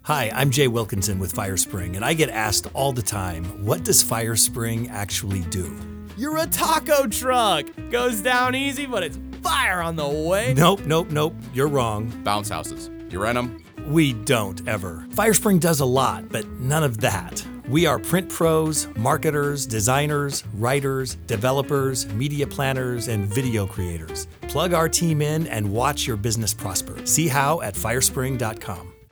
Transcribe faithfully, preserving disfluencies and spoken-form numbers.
Hi, I'm Jay Wilkinson with FireSpring, and I get asked all the time, what does FireSpring actually do? You're a taco truck. Goes down easy, but it's fire on the way. Nope, nope, nope, you're wrong. Bounce houses. You rent them? We don't ever. FireSpring does a lot, but none of that. We are print pros, marketers, designers, writers, developers, media planners, and video creators. Plug our team in and watch your business prosper. See how at firespring dot com.